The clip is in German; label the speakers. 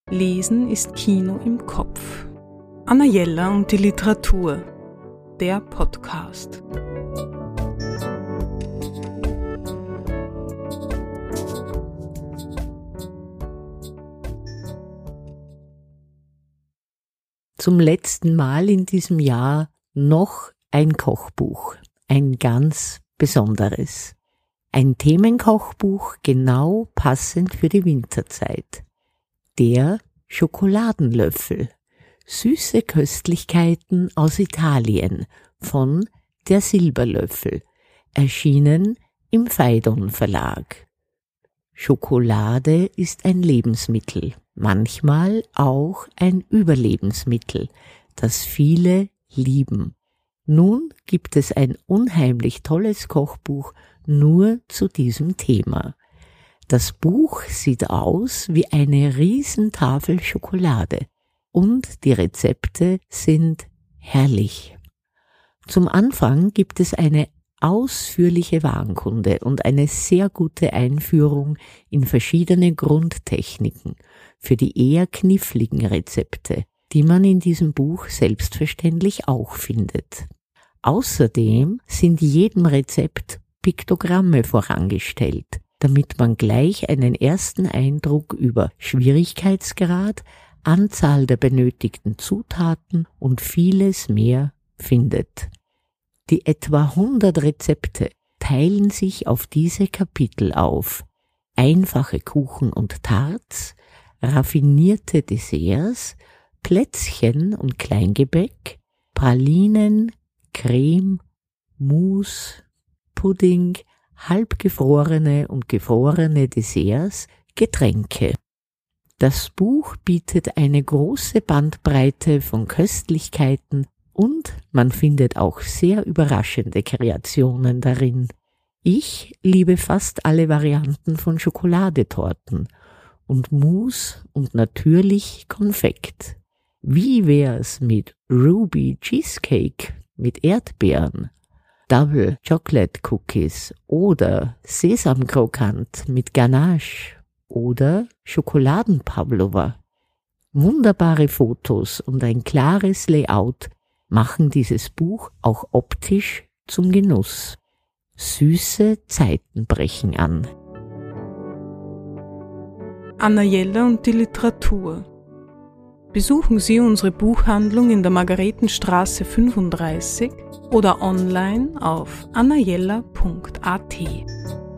Speaker 1: Lesen ist Kino im Kopf. Anna Jeller und die Literatur. Der Podcast.
Speaker 2: Zum letzten Mal in diesem Jahr noch ein Kochbuch, ein ganz besonderes. Ein Themenkochbuch genau passend für die Winterzeit. Der Schokoladenlöffel. Süße Köstlichkeiten aus Italien von Der Silberlöffel. Erschienen im Phaidon Verlag. Schokolade ist ein Lebensmittel, manchmal auch ein Überlebensmittel, das viele lieben. Nun gibt es ein unheimlich tolles Kochbuch nur zu diesem Thema. Das Buch sieht aus wie eine Riesentafel Schokolade und die Rezepte sind herrlich. Zum Anfang gibt es eine ausführliche Warenkunde und eine sehr gute Einführung in verschiedene Grundtechniken für die eher kniffligen Rezepte, die man in diesem Buch selbstverständlich auch findet. Außerdem sind jedem Rezept Piktogramme vorangestellt, damit man gleich einen ersten Eindruck über Schwierigkeitsgrad, Anzahl der benötigten Zutaten und vieles mehr findet. Die etwa 100 Rezepte teilen sich auf diese Kapitel auf: einfache Kuchen und Tarts, raffinierte Desserts, Plätzchen und Kleingebäck, Pralinen, Creme, Mousse, Pudding, halbgefrorene und gefrorene Desserts, Getränke. Das Buch bietet eine große Bandbreite von Köstlichkeiten und man findet auch sehr überraschende Kreationen darin. Ich liebe fast alle Varianten von Schokoladetorten und Mousse und natürlich Konfekt. Wie wär's mit Ruby Cheesecake mit Erdbeeren, Double Chocolate Cookies oder Sesamkrokant mit Ganache oder Schokoladenpavlova? Wunderbare Fotos und ein klares Layout machen dieses Buch auch optisch zum Genuss. Süße Zeiten brechen an.
Speaker 1: Anna Jeller und die Literatur. Besuchen Sie unsere Buchhandlung in der Margaretenstraße 35 oder online auf annajeller.at.